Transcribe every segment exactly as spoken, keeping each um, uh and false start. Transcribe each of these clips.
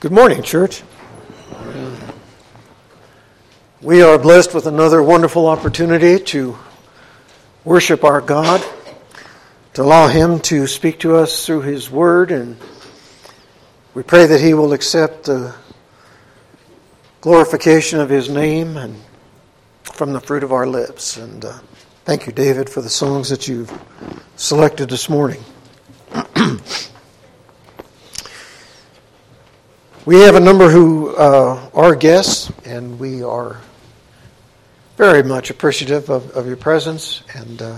Good morning, church. We are blessed with another wonderful opportunity to worship our God, to allow Him to speak to us through His Word, and we pray that He will accept the glorification of His name and from the fruit of our lips. And uh, thank you, David, for the songs that you've selected this morning. We have a number who uh, are guests, and we are very much appreciative of, of your presence, and uh,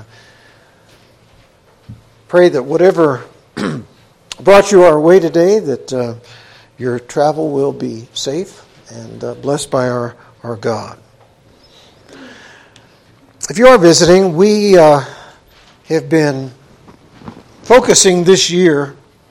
pray that whatever brought you our way today, that uh, your travel will be safe and uh, blessed by our, our God. If you are visiting, we uh, have been focusing this year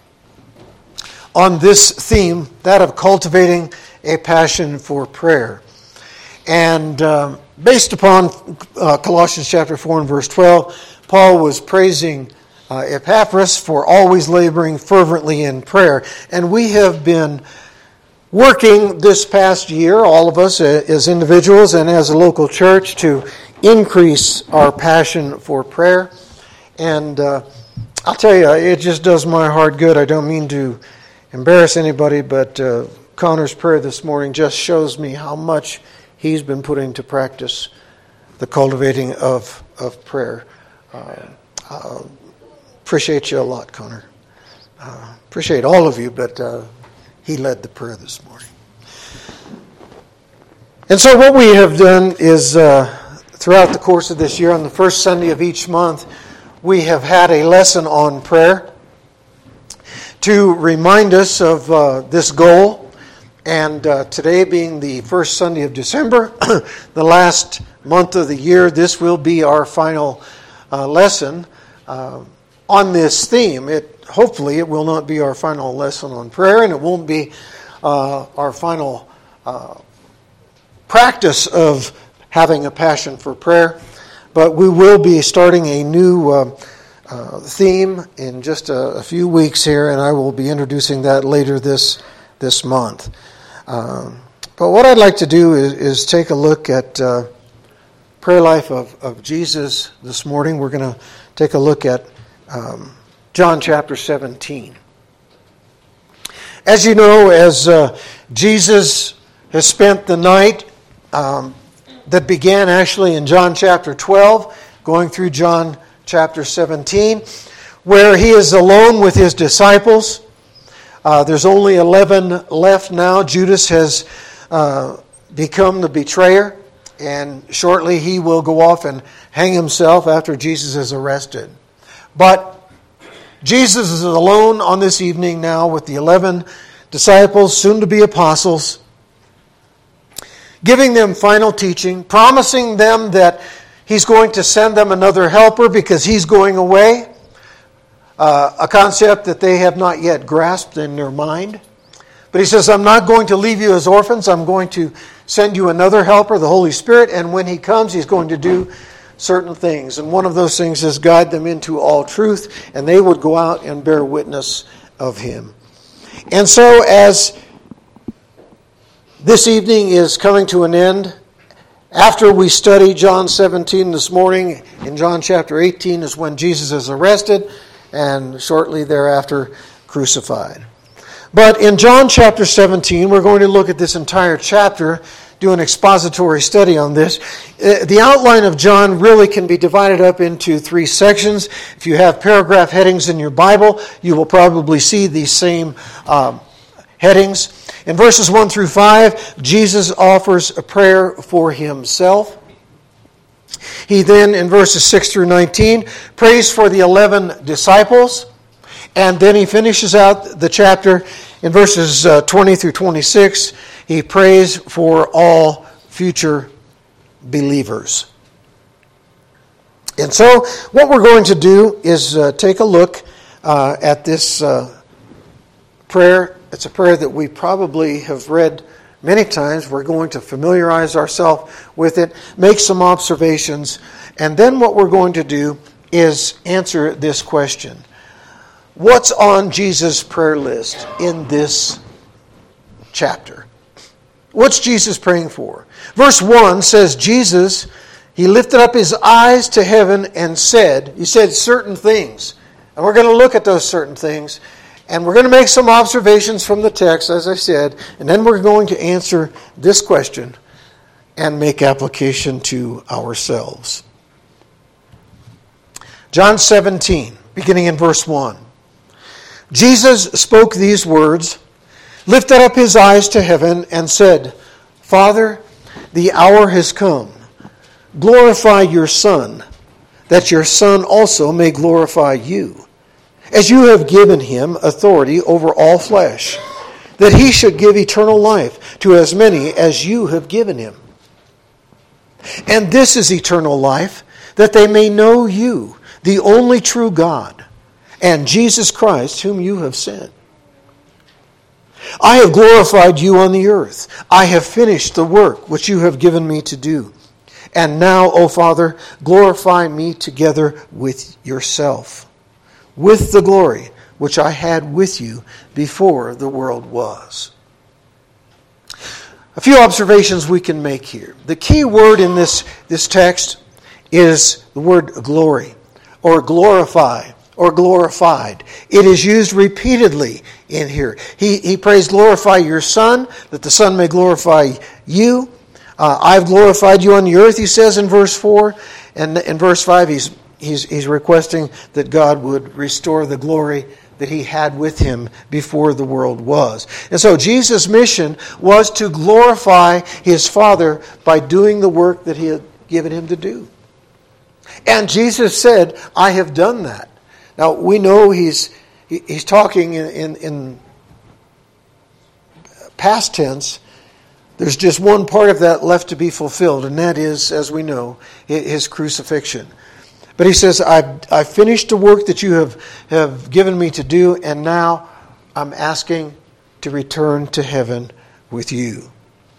on this theme, that of cultivating a passion for prayer. And uh, based upon uh, Colossians chapter four and verse twelve, Paul was praising uh, Epaphras for always laboring fervently in prayer. And we have been working this past year, all of us as individuals and as a local church, to increase our passion for prayer. And uh, I'll tell you, it just does my heart good. I don't mean to embarrass anybody, but uh, Connor's prayer this morning just shows me how much he's been putting to practice the cultivating of, of prayer. Uh, uh, appreciate you a lot, Connor. Uh, appreciate all of you, but uh, he led the prayer this morning. And so what we have done is, uh, throughout the course of this year, on the first Sunday of each month, we have had a lesson on prayer to remind us of uh, this goal. And uh, today being the first Sunday of December, the last month of the year, this will be our final uh, lesson uh, on this theme. It hopefully it will not be our final lesson on prayer, and it won't be uh, our final uh, practice of having a passion for prayer, but we will be starting a new uh, Uh, theme in just a, a few weeks here, and I will be introducing that later this this month. Um, but what I'd like to do is, is take a look at uh, prayer life of, of Jesus this morning. We're going to take a look at um, John chapter seventeen. As you know, as uh, Jesus has spent the night um, that began actually in John chapter twelve, going through John chapter seventeen, where he is alone with his disciples. Uh, there's only eleven left now. Judas has uh, become the betrayer, and shortly he will go off and hang himself after Jesus is arrested. But Jesus is alone on this evening now with the eleven disciples, soon to be apostles, giving them final teaching, promising them that He's going to send them another helper because He's going away, uh, a concept that they have not yet grasped in their mind. But He says, I'm not going to leave you as orphans. I'm going to send you another helper, the Holy Spirit, and when He comes, He's going to do certain things. And one of those things is guide them into all truth, and they would go out and bear witness of Him. And so as this evening is coming to an end, after we study John seventeen this morning, in John chapter eighteen is when Jesus is arrested and shortly thereafter crucified. But in John chapter seventeen, we're going to look at this entire chapter, do an expository study on this. The outline of John really can be divided up into three sections. If you have paragraph headings in your Bible, you will probably see these same um, headings. In verses one through five, Jesus offers a prayer for Himself. He then, in verses six through nineteen, prays for the eleven disciples. And then he finishes out the chapter in verses uh, twenty through twenty-six. He prays for all future believers. And so, what we're going to do is uh, take a look uh, at this uh, prayer. It's a prayer that we probably have read many times. We're going to familiarize ourselves with it, make some observations, and then what we're going to do is answer this question. What's on Jesus' prayer list in this chapter. What's Jesus praying for? Verse one says, Jesus, he lifted up his eyes to heaven and said, he said certain things. And we're going to look at those certain things. And we're going to make some observations from the text, as I said. And then we're going to answer this question and make application to ourselves. John seventeen, beginning in verse one. Jesus spoke these words, lifted up his eyes to heaven, and said, Father, the hour has come. Glorify your Son, that your Son also may glorify you, as you have given him authority over all flesh, that he should give eternal life to as many as you have given him. And this is eternal life, that they may know you, the only true God, and Jesus Christ, whom you have sent. I have glorified you on the earth. I have finished the work which you have given me to do. And now, O Father, glorify me together with yourself, with the glory which I had with you before the world was. A few observations we can make here. The key word in this, this text is the word glory, or glorify, or glorified. It is used repeatedly in here. He, he prays, glorify your Son, that the Son may glorify you. Uh, I've glorified you on the earth, he says in verse four. And in verse five, he's, he's, he's requesting that God would restore the glory that he had with him before the world was. And so Jesus' mission was to glorify his Father by doing the work that he had given him to do. And Jesus said, I have done that. Now, we know he's he's talking in, in, in past tense. There's just one part of that left to be fulfilled, and that is, as we know, his crucifixion. But he says, I've, I've finished the work that you have, have given me to do, and now I'm asking to return to heaven with you.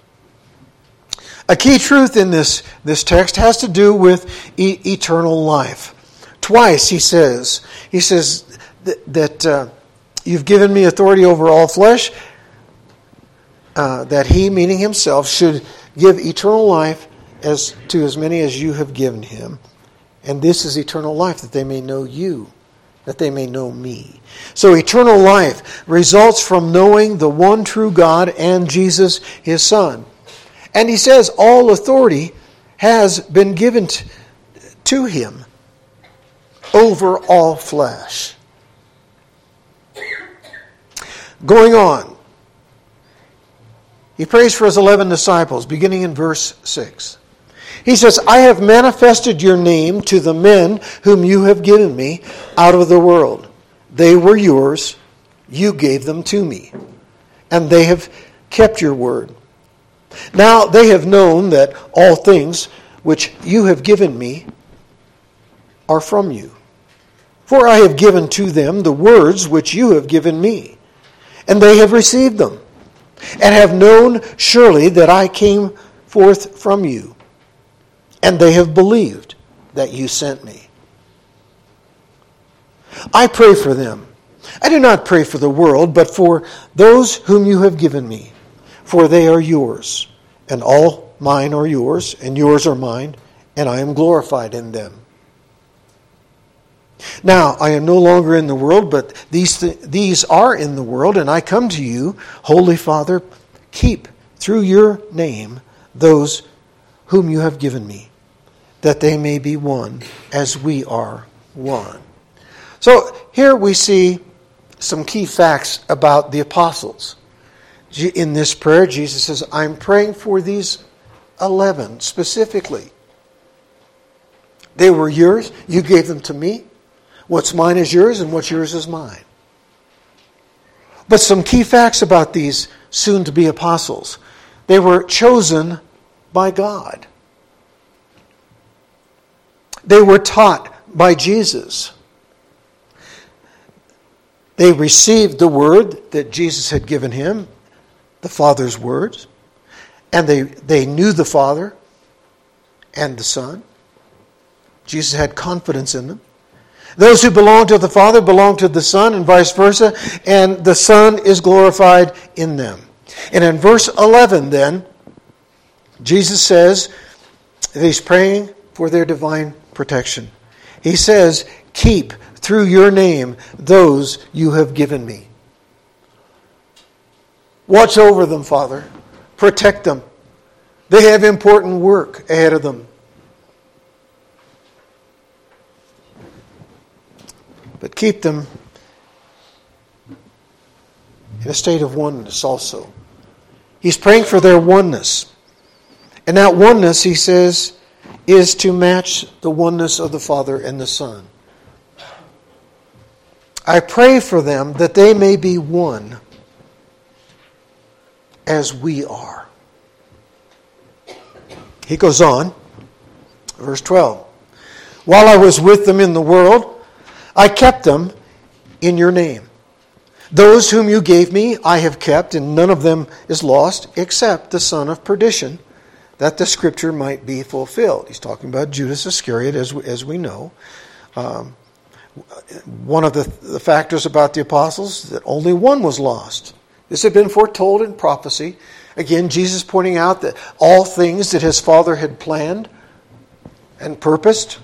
A key truth in this, this text has to do with e- eternal life. Twice he says, he says that, that uh, you've given me authority over all flesh, uh, that he, meaning himself, should give eternal life as to as many as you have given him. And this is eternal life, that they may know you, that they may know me. So eternal life results from knowing the one true God and Jesus, his Son. And he says all authority has been given t- to him over all flesh. Going on, he prays for his eleven disciples, beginning in verse six. He says, I have manifested your name to the men whom you have given me out of the world. They were yours, you gave them to me, and they have kept your word. Now they have known that all things which you have given me are from you. For I have given to them the words which you have given me, and they have received them, and have known surely that I came forth from you, and they have believed that you sent me. I pray for them. I do not pray for the world, but for those whom you have given me, for they are yours, and all mine are yours, and yours are mine, and I am glorified in them. Now, I am no longer in the world, but these th- these are in the world, and I come to you, Holy Father, keep through your name those whom you have given me, that they may be one as we are one. So here we see some key facts about the apostles. In this prayer, Jesus says, I'm praying for these eleven specifically. They were yours, you gave them to me. What's mine is yours, and what's yours is mine. But some key facts about these soon-to-be apostles. They were chosen by God. They were taught by Jesus. They received the word that Jesus had given him, the Father's words, and they, they knew the Father and the Son. Jesus had confidence in them. Those who belong to the Father belong to the Son, and vice versa, and the Son is glorified in them. And in verse eleven then, Jesus says that he's praying for their divine protection. He says, keep through your name those you have given me. Watch over them, Father. Protect them. They have important work ahead of them. But keep them in a state of oneness also. He's praying for their oneness. And that oneness, he says, is to match the oneness of the Father and the Son. I pray for them that they may be one as we are. He goes on, verse twelve. While I was with them in the world, I kept them in your name. Those whom you gave me I have kept, and none of them is lost, except the son of perdition, that the scripture might be fulfilled. He's talking about Judas Iscariot, as we, as we know. Um, one of the, the factors about the apostles, that only one was lost. This had been foretold in prophecy. Again, Jesus pointing out that all things that his Father had planned and purposed,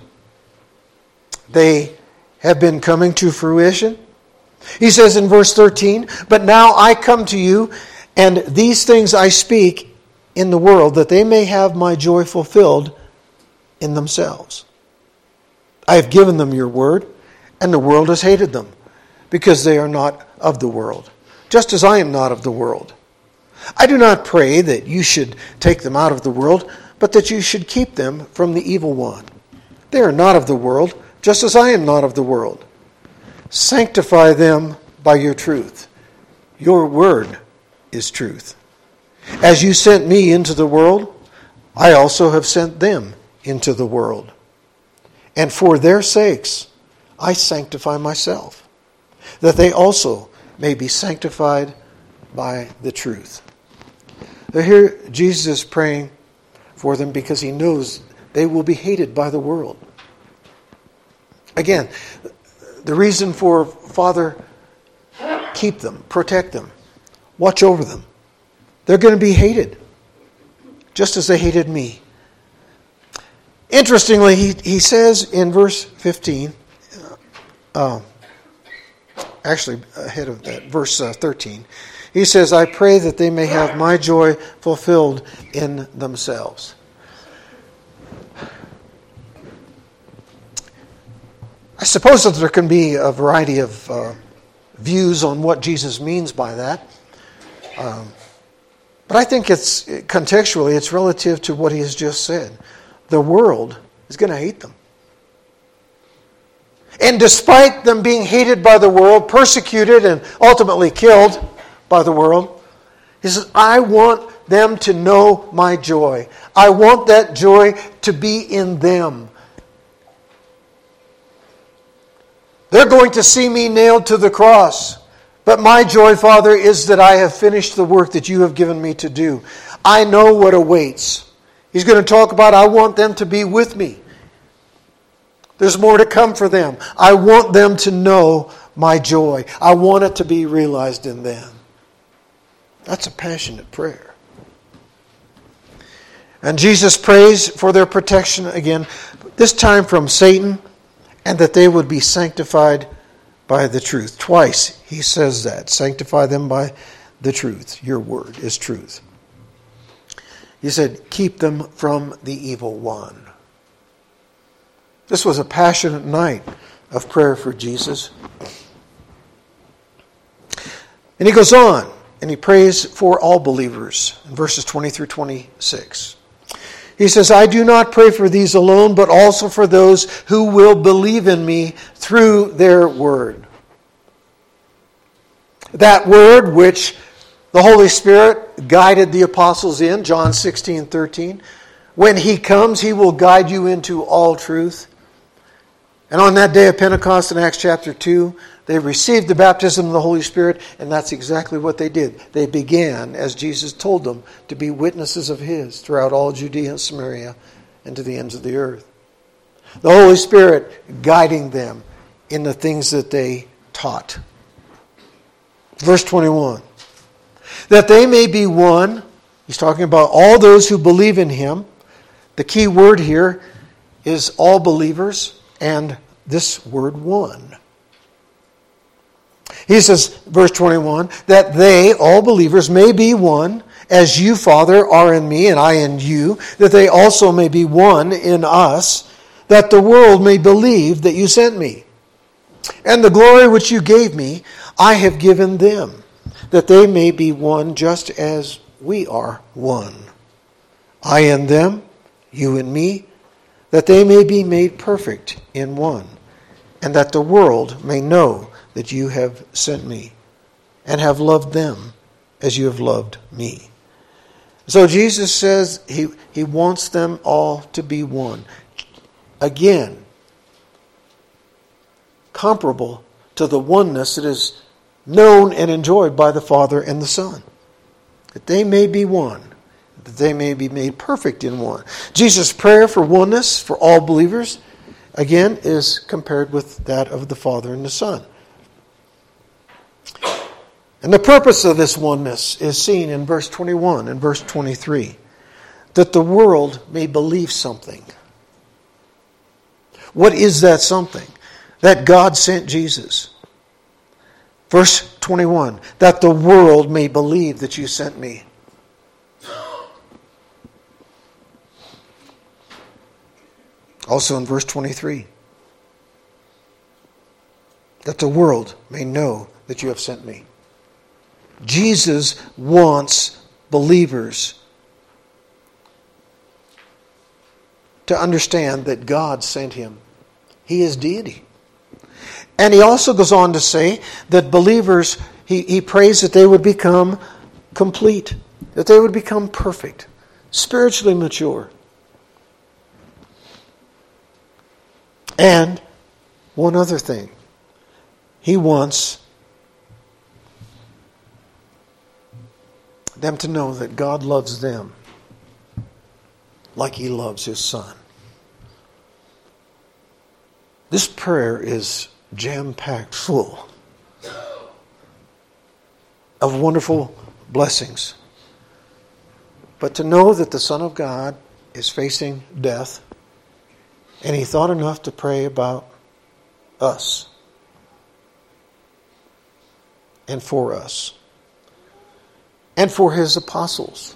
they have been coming to fruition. He says in verse thirteen, but now I come to you, and these things I speak in the world, that they may have my joy fulfilled in themselves. I have given them your word, and the world has hated them, because they are not of the world, just as I am not of the world. I do not pray that you should take them out of the world, but that you should keep them from the evil one. They are not of the world, just as I am not of the world. Sanctify them by your truth. Your word is truth. As you sent me into the world, I also have sent them into the world. And for their sakes, I sanctify myself, that they also may be sanctified by the truth. Now here, Jesus is praying for them because he knows they will be hated by the world. Again, the reason for Father, keep them, protect them, watch over them. They're going to be hated, just as they hated me. Interestingly, he, he says in verse fifteen, uh, actually ahead of that, verse uh, thirteen, he says, I pray that they may have my joy fulfilled in themselves. I suppose that there can be a variety of uh, views on what Jesus means by that. Um, but I think it's contextually, it's relative to what he has just said. The world is going to hate them. And despite them being hated by the world, persecuted and ultimately killed by the world, he says, I want them to know my joy. I want that joy to be in them. They're going to see me nailed to the cross. But my joy, Father, is that I have finished the work that you have given me to do. I know what awaits. He's going to talk about, I want them to be with me. There's more to come for them. I want them to know my joy. I want it to be realized in them. That's a passionate prayer. And Jesus prays for their protection again, this time from Satan, and that they would be sanctified by the truth. Twice he says that. Sanctify them by the truth. Your word is truth. He said, keep them from the evil one. This was a passionate night of prayer for Jesus. And he goes on, and he prays for all believers in verses twenty through twenty-six. He says, I do not pray for these alone, but also for those who will believe in me through their word. That word which the Holy Spirit guided the apostles in, John sixteen thirteen. When he comes, he will guide you into all truth. And on that day of Pentecost in Acts chapter two, they received the baptism of the Holy Spirit, and that's exactly what they did. They began, as Jesus told them, to be witnesses of his throughout all Judea and Samaria and to the ends of the earth. The Holy Spirit guiding them in the things that they taught. Verse twenty-one. that they may be one. He's talking about all those who believe in him. The key word here is all believers and this word one. He says, verse twenty-one, that they, all believers, may be one, as you, Father, are in me and I in you, that they also may be one in us, that the world may believe that you sent me. And the glory which you gave me, I have given them, that they may be one just as we are one. I in them, you in me, that they may be made perfect in one, and that the world may know that you have sent me, and have loved them as you have loved me. So Jesus says he, he wants them all to be one. Again, comparable to the oneness that is known and enjoyed by the Father and the Son. That they may be one. That they may be made perfect in one. Jesus' prayer for oneness for all believers, again, is compared with that of the Father and the Son. And the purpose of this oneness is seen in verse twenty-one and verse twenty-three. That the world may believe something. What is that something? That God sent Jesus. Verse twenty-one. That the world may believe that you sent me. Also in verse twenty-three. That the world may know that you have sent me. Jesus wants believers to understand that God sent him. He is deity. And he also goes on to say that believers, he, he prays that they would become complete, that they would become perfect, spiritually mature. And one other thing, he wants them to know that God loves them like he loves his Son. This prayer is jam-packed full of wonderful blessings. But to know that the Son of God is facing death, and he thought enough to pray about us and for us. And for his apostles.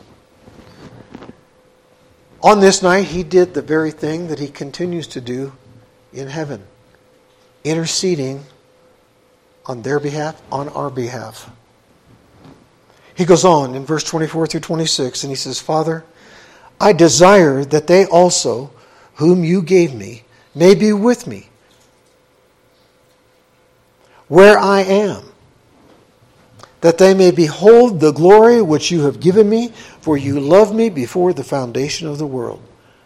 On this night, he did the very thing that he continues to do in heaven, interceding on their behalf, on our behalf. He goes on in verse twenty-four through twenty-six, and he says, Father, I desire that they also, whom you gave me, may be with me, where I am, that they may behold the glory which you have given me, for you loved me before the foundation of the world.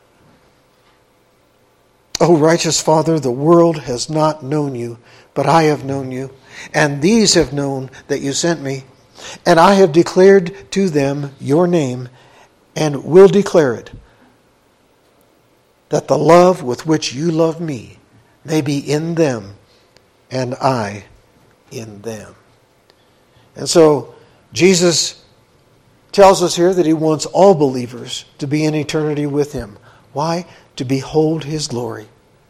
O righteous Father, the world has not known you, but I have known you, and these have known that you sent me, and I have declared to them your name, and will declare it, that the love with which you love me may be in them, and I in them. And so, Jesus tells us here that he wants all believers to be in eternity with him. Why? To behold his glory.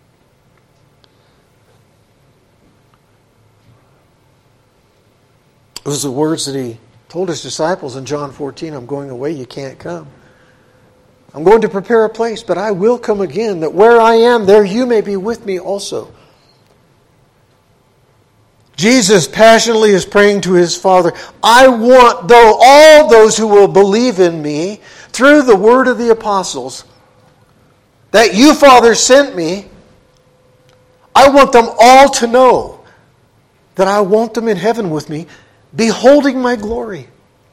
It was the words that he told his disciples in John fourteen, I'm going away, you can't come. I'm going to prepare a place, but I will come again, that where I am, there you may be with me also. Jesus passionately is praying to his Father, I want though all those who will believe in me through the word of the apostles that you, Father, sent me. I want them all to know that I want them in heaven with me, beholding my glory.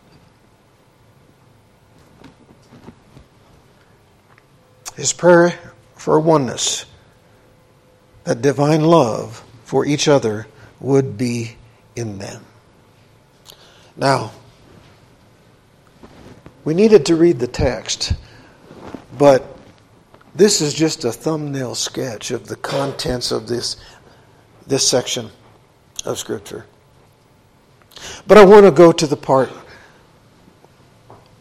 His prayer for oneness, that divine love for each other would be in them. Now, we needed to read the text, but this is just a thumbnail sketch of the contents of this, this section of Scripture. But I want to go to the part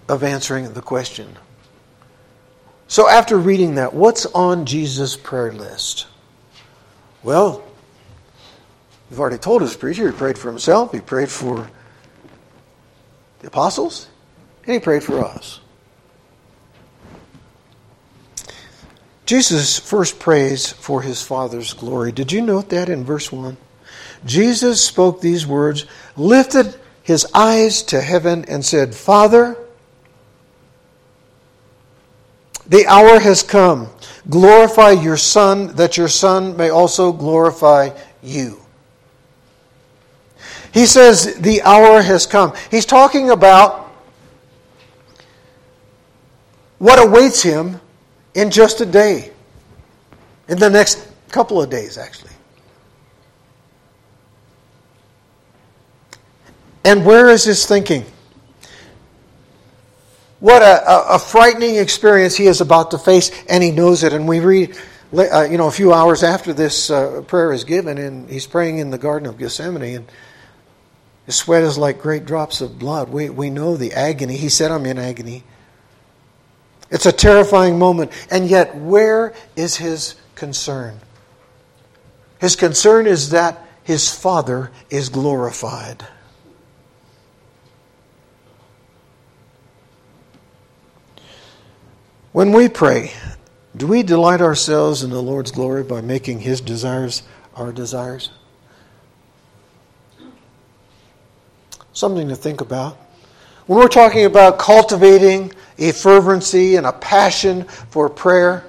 of answering the question. So after reading that, what's on Jesus' prayer list? Well, we've already told us, preacher, he prayed for himself, he prayed for the apostles, and he prayed for us. Jesus first prays for his Father's glory. Did you note that in verse one? Jesus spoke these words, lifted his eyes to heaven and said, Father, the hour has come. Glorify your Son, that your Son may also glorify you. He says the hour has come. He's talking about what awaits him in just a day. In the next couple of days, actually. And where is his thinking? What a, a, a frightening experience he is about to face, and he knows it. And we read, uh, you know, a few hours after this uh, prayer is given, and he's praying in the Garden of Gethsemane, and his sweat is like great drops of blood. We we know the agony. He said, I'm in agony. It's a terrifying moment. And yet, where is his concern? His concern is that his Father is glorified. When we pray, do we delight ourselves in the Lord's glory by making his desires our desires? Something to think about. When we're talking about cultivating a fervency and a passion for prayer,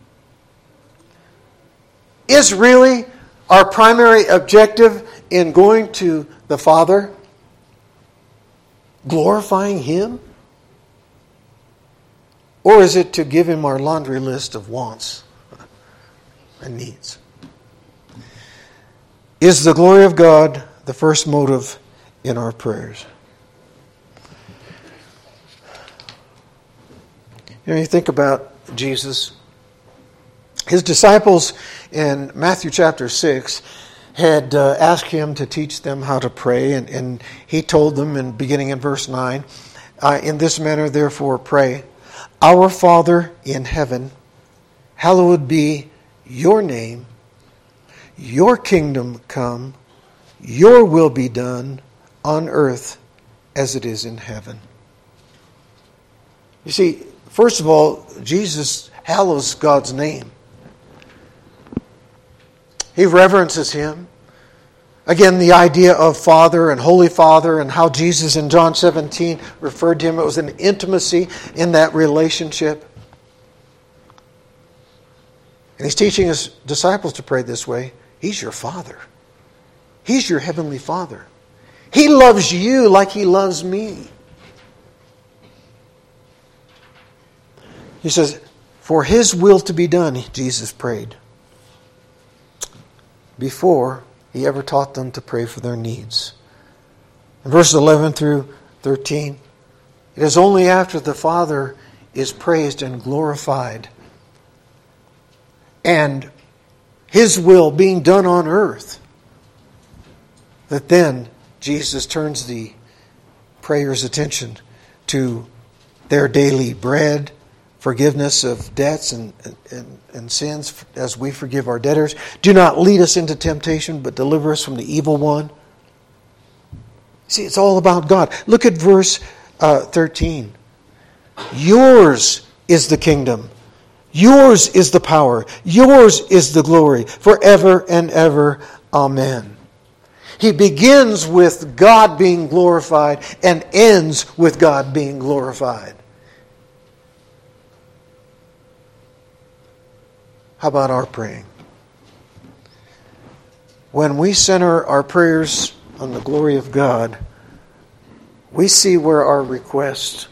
is really our primary objective in going to the Father glorifying him? Or is it to give him our laundry list of wants and needs? Is the glory of God the first motive in our prayers? You know, you think about Jesus. His disciples in Matthew chapter six had uh, asked him to teach them how to pray, and, and he told them, in beginning in verse nine, uh, in this manner therefore pray, Our Father in heaven, hallowed be your name, your kingdom come, your will be done on earth as it is in heaven. You see, first of all, Jesus hallows God's name. He reverences him. Again, the idea of Father and Holy Father, and how Jesus in John seventeen referred to him. It was an intimacy in that relationship. And he's teaching his disciples to pray this way. He's your Father. He's your Heavenly Father. He loves you like he loves me. He says, for his will to be done, Jesus prayed, before he ever taught them to pray for their needs. In verses eleven through thirteen, it is only after the Father is praised and glorified, and his will being done on earth, that then Jesus turns the prayer's attention to their daily bread, forgiveness of debts and, and, and sins as we forgive our debtors. Do not lead us into temptation, but deliver us from the evil one. See, it's all about God. Look at verse uh, thirteen. Yours is the kingdom. Yours is the power. Yours is the glory forever and ever. Amen. He begins with God being glorified and ends with God being glorified. How about our praying? When we center our prayers on the glory of God, we see where our requests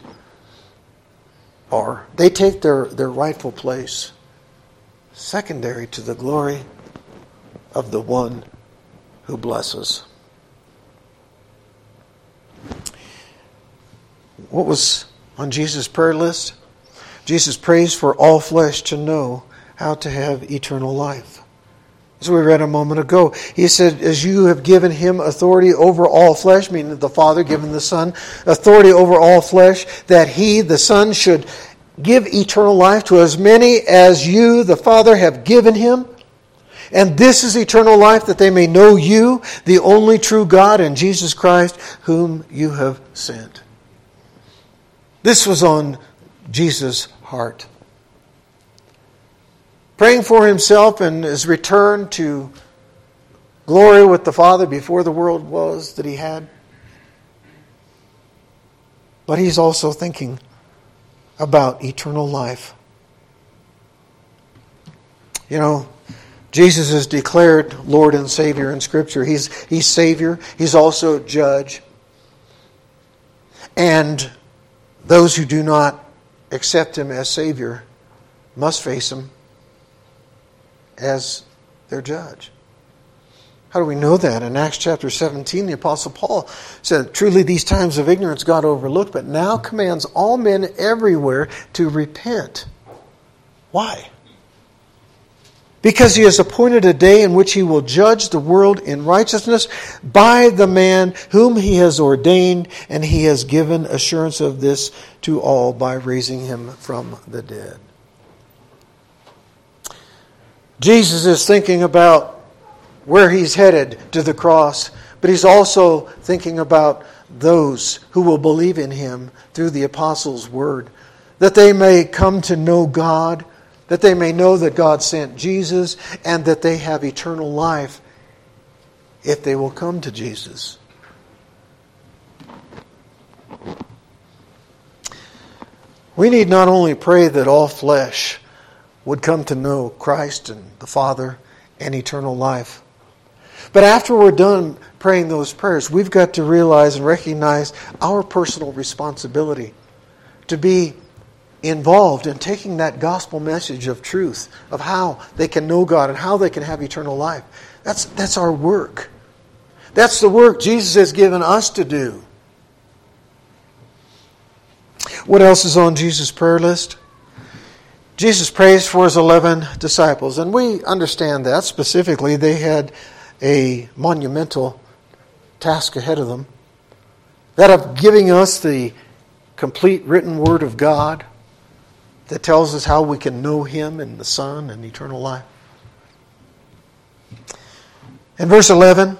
are. They take their, their rightful place, secondary to the glory of the one who blesses. What was on Jesus' prayer list? Jesus prays for all flesh to know how to have eternal life. As we read a moment ago, he said, as you have given him authority over all flesh, meaning the Father given the Son, authority over all flesh, that he, the Son, should give eternal life to as many as you, the Father, have given him. And this is eternal life, that they may know you, the only true God, and Jesus Christ, whom you have sent. This was on Jesus' heart. Praying for himself and his return to glory with the Father before the world was that he had. But he's also thinking about eternal life. You know, Jesus is declared Lord and Savior in Scripture. He's, he's Savior. He's also Judge. And those who do not accept him as Savior must face him as their judge. How do we know that? In Acts chapter seventeen, the Apostle Paul said, truly these times of ignorance God overlooked, but now commands all men everywhere to repent. Why? Because he has appointed a day in which he will judge the world in righteousness by the man whom he has ordained, and he has given assurance of this to all by raising him from the dead. Jesus is thinking about where he's headed to the cross, but he's also thinking about those who will believe in him through the apostles' word, that they may come to know God, that they may know that God sent Jesus, and that they have eternal life if they will come to Jesus. We need not only pray that all flesh would come to know Christ and the Father and eternal life, but after we're done praying those prayers, we've got to realize and recognize our personal responsibility to be involved in taking that gospel message of truth, of how they can know God and how they can have eternal life. That's, that's our work. That's the work Jesus has given us to do. What else is on Jesus' prayer list? Jesus prays for his eleven disciples, and we understand that. Specifically, they had a monumental task ahead of them, that of giving us the complete written word of God that tells us how we can know him and the Son and eternal life. In verse eleven,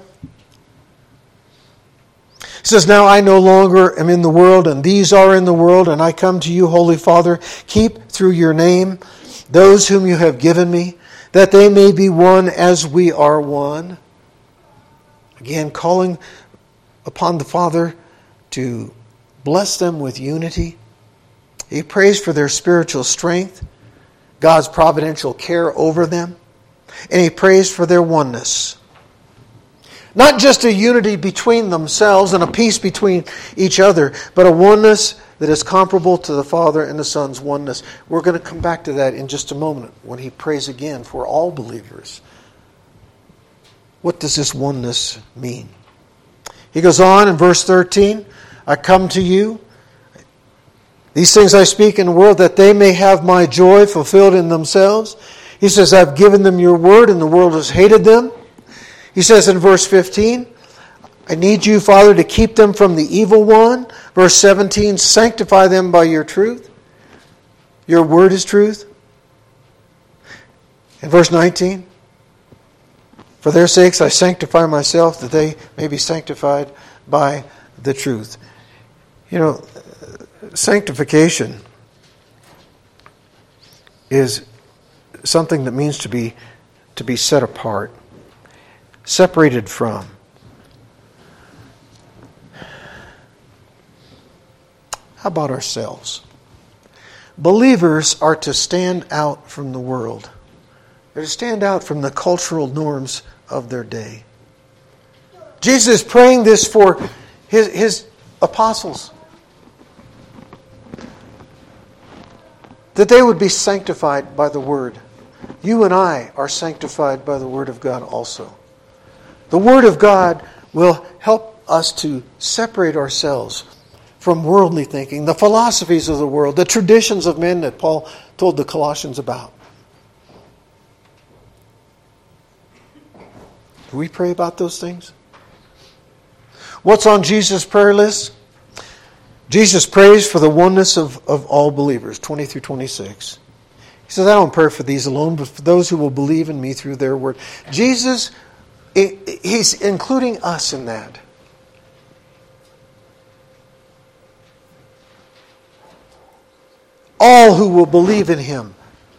it says, now I no longer am in the world, and these are in the world, and I come to you, Holy Father. Keep through your name those whom you have given me, that they may be one as we are one. Again, calling upon the Father to bless them with unity. He prays for their spiritual strength, God's providential care over them, and he prays for their oneness. Not just a unity between themselves and a peace between each other, but a oneness that is comparable to the Father and the Son's oneness. We're going to come back to that in just a moment when he prays again for all believers. What does this oneness mean? He goes on in verse thirteen, I come to you. These things I speak in the world, that they may have my joy fulfilled in themselves. He says, I've given them your word, and the world has hated them. He says in verse fifteen, I need you, Father, to keep them from the evil one. Verse seventeen, sanctify them by your truth. Your word is truth. In verse nineteen, for their sakes I sanctify myself, that they may be sanctified by the truth. You know, sanctification is something that means to be to be set apart, separated from. How about ourselves? Believers are to stand out from the world. They're to stand out from the cultural norms of their day. Jesus is praying this for his, his apostles, that they would be sanctified by the Word. You and I are sanctified by the Word of God also. The Word of God will help us to separate ourselves from worldly thinking, the philosophies of the world, the traditions of men that Paul told the Colossians about. Do we pray about those things? What's on Jesus' prayer list? Jesus prays for the oneness of, of all believers, twenty through twenty-six. He says, I don't pray for these alone, but for those who will believe in me through their word. Jesus, He's including us in that. All who will believe in Him.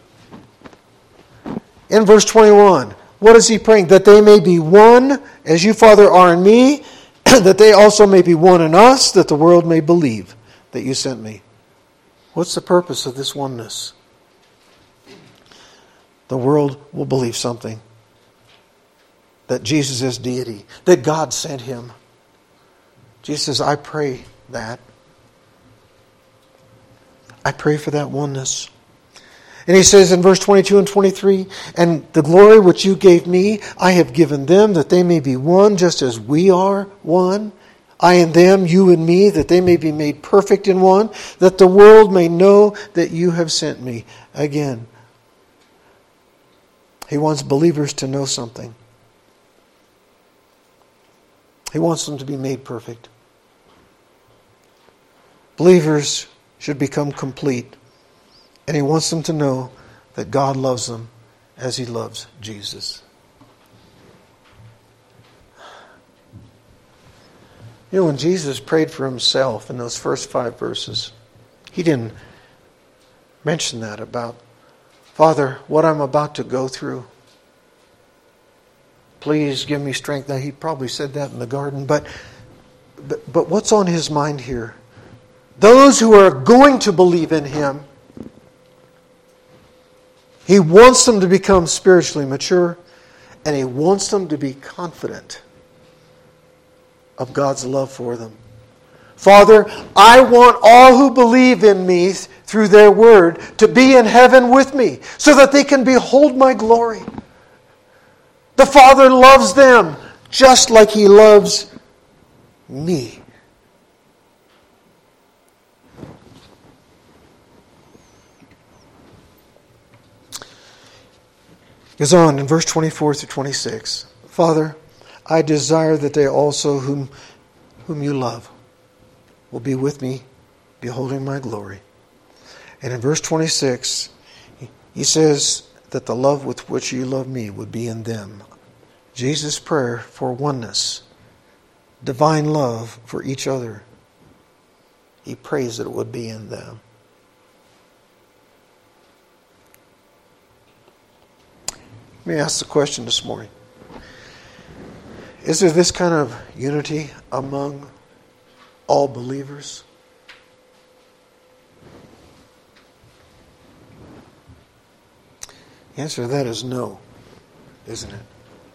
In verse twenty-one, what is He praying? That they may be one, as you, Father, are in me, that they also may be one in us, that the world may believe that you sent me. What's the purpose of this oneness? The world will believe something. That Jesus is deity. That God sent Him. Jesus says, I pray that. I pray for that oneness. And He says in verse twenty-two and twenty-three, and the glory which you gave me, I have given them, that they may be one, just as we are one. I and them, you and me, that they may be made perfect in one, that the world may know that you have sent me. Again, He wants believers to know something. He wants them to be made perfect. Believers should become complete. And He wants them to know that God loves them as He loves Jesus. You know, when Jesus prayed for Himself in those first five verses, He didn't mention that about, Father, what I'm about to go through, please give me strength. Now, He probably said that in the garden, but, but, but what's on His mind here? Those who are going to believe in Him, He wants them to become spiritually mature, and He wants them to be confident of God's love for them. Father, I want all who believe in me through their word to be in heaven with me, so that they can behold my glory. The Father loves them just like He loves me. Goes on in verse twenty-four through twenty-six. Father, I desire that they also whom, whom you love will be with me, beholding my glory. And in verse twenty-six, he says that the love with which you love me would be in them. Jesus' prayer for oneness, divine love for each other. He prays that it would be in them. Let me ask the question this morning. Is there this kind of unity among all believers? The answer to that is no, isn't it?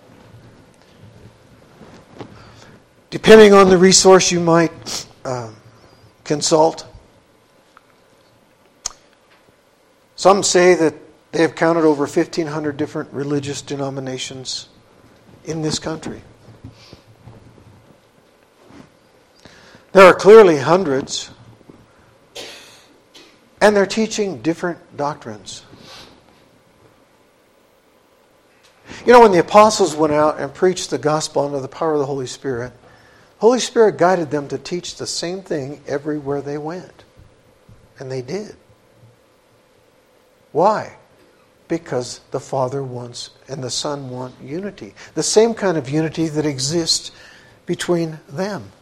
Depending on the resource you might uh, consult, some say that they have counted over fifteen hundred different religious denominations in this country. There are clearly hundreds, and they're teaching different doctrines. You know, when the apostles went out and preached the gospel under the power of the Holy Spirit, the Holy Spirit guided them to teach the same thing everywhere they went. And they did. Why? Because the Father wants and the Son want unity. The same kind of unity that exists between them.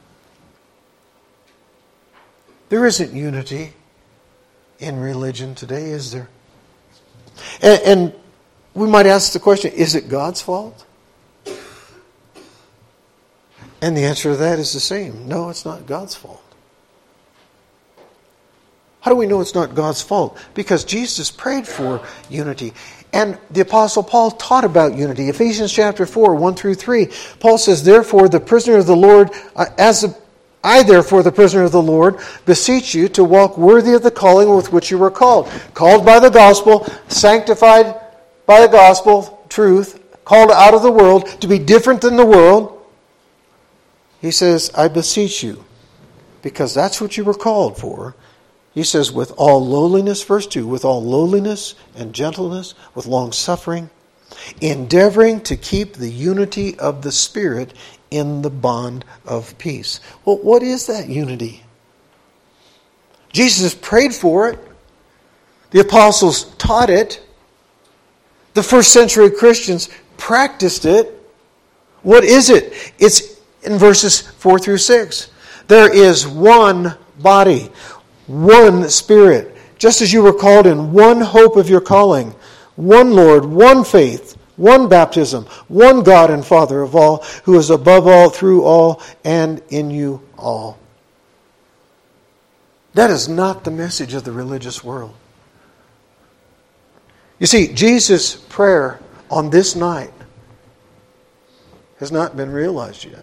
There isn't unity in religion today, is there? And, and we might ask the question, is it God's fault? And the answer to that is the same. No, it's not God's fault. How do we know it's not God's fault? Because Jesus prayed for unity. And the Apostle Paul taught about unity. Ephesians chapter four, one through three. Paul says, therefore, the prisoner of the Lord, uh, as a, I therefore, the prisoner of the Lord, beseech you to walk worthy of the calling with which you were called. Called by the gospel, sanctified by the gospel, truth, called out of the world, to be different than the world. He says, I beseech you, because that's what you were called for. He says, with all lowliness, verse two, with all lowliness and gentleness, with long suffering, endeavoring to keep the unity of the Spirit in the bond of peace. Well, what is that unity? Jesus prayed for it. The apostles taught it. The first century Christians practiced it. What is it? It's in verses four through six. There is one body, one Spirit, just as you were called in one hope of your calling, one Lord, one faith, one baptism, one God and Father of all, who is above all, through all, and in you all. That is not the message of the religious world. You see, Jesus' prayer on this night has not been realized yet.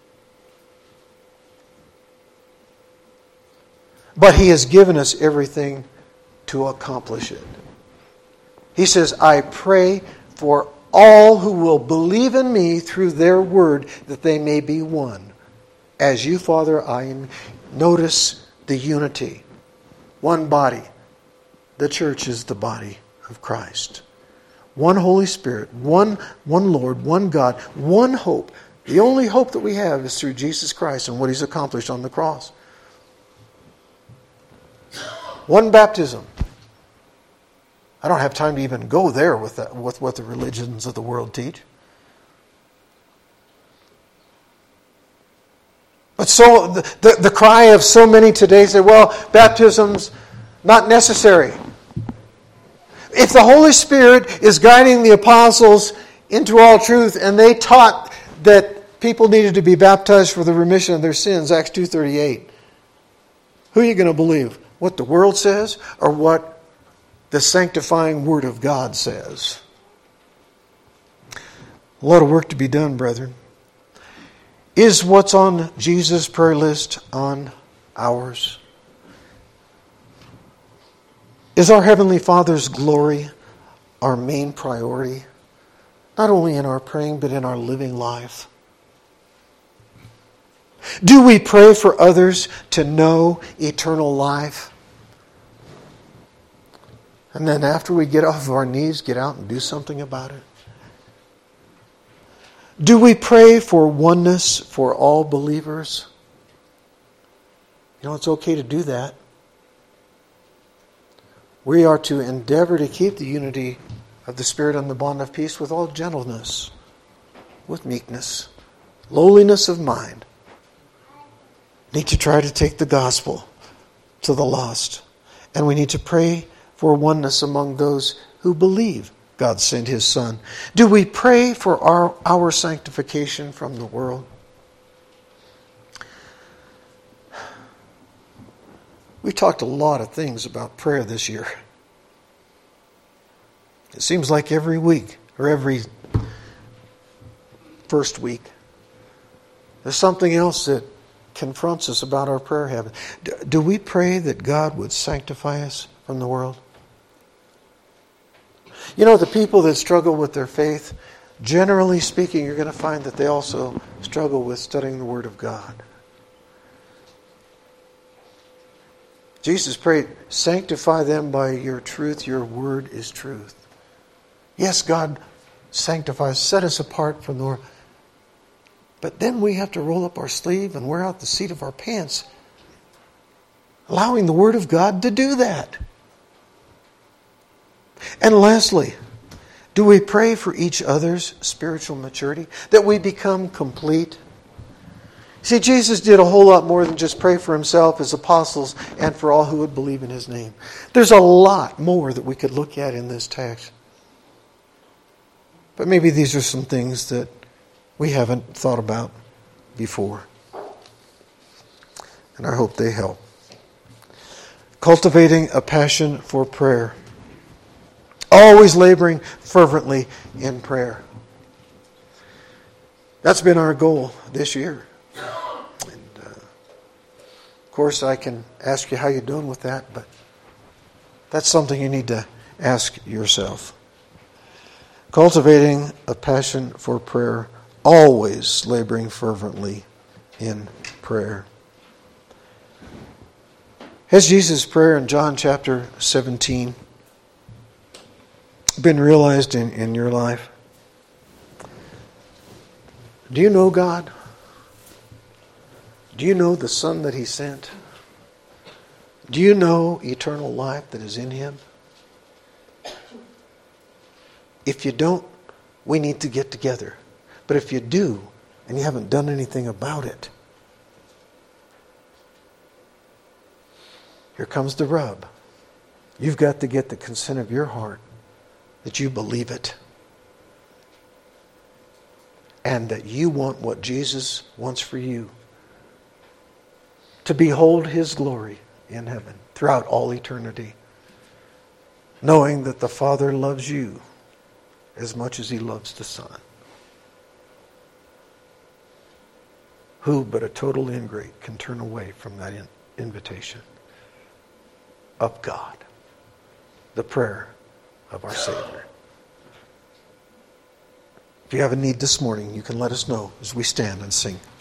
But He has given us everything to accomplish it. He says, I pray for all who will believe in me through their word, that they may be one. As you, Father, I am. Notice the unity. One body. The church is the body of Christ. One Holy Spirit, one, one Lord, one God, one hope. The only hope that we have is through Jesus Christ and what He's accomplished on the cross. One baptism. I don't have time to even go there with that, with what the religions of the world teach. But so the, the, the cry of so many today say, well, baptism's not necessary. If the Holy Spirit is guiding the apostles into all truth, and they taught that people needed to be baptized for the remission of their sins, Acts two thirty-eight, who are you going to believe? What the world says, or what the sanctifying Word of God says? A lot of work to be done, brethren. Is what's on Jesus' prayer list on ours? Is our Heavenly Father's glory our main priority? Not only in our praying, but in our living life. Do we pray for others to know eternal life? And then after we get off of our knees, get out and do something about it? Do we pray for oneness for all believers? You know, it's okay to do that. We are to endeavor to keep the unity of the Spirit and the bond of peace with all gentleness, with meekness, lowliness of mind. Need to try to take the gospel to the lost. And we need to pray for oneness among those who believe God sent His Son. Do we pray for our, our sanctification from the world? We talked a lot of things about prayer this year. It seems like every week or every first week there's something else that confronts us about our prayer habit. Do we pray that God would sanctify us from the world? You know, the people that struggle with their faith, generally speaking, you're going to find that they also struggle with studying the Word of God. Jesus prayed, sanctify them by your truth. Your word is truth. Yes, God sanctifies, set us apart from the world. But then we have to roll up our sleeve and wear out the seat of our pants, allowing the Word of God to do that. And lastly, do we pray for each other's spiritual maturity, that we become complete? See, Jesus did a whole lot more than just pray for Himself, His apostles, and for all who would believe in His name. There's a lot more that we could look at in this text. But maybe these are some things that we haven't thought about before. And I hope they help. Cultivating a passion for prayer. Always laboring fervently in prayer. That's been our goal this year. And uh, of course, I can ask you how you're doing with that, but that's something you need to ask yourself. Cultivating a passion for prayer. Always laboring fervently in prayer. Has Jesus' prayer in John chapter seventeen been realized in, in your life? Do you know God? Do you know the Son that He sent? Do you know eternal life that is in Him? If you don't, we need to get together. But if you do, and you haven't done anything about it, here comes the rub. You've got to get the consent of your heart that you believe it. And that you want what Jesus wants for you. To behold His glory in heaven throughout all eternity. Knowing that the Father loves you as much as He loves the Son. Who but a total ingrate can turn away from that in- invitation of God? The prayer of our Savior. If you have a need this morning, you can let us know as we stand and sing.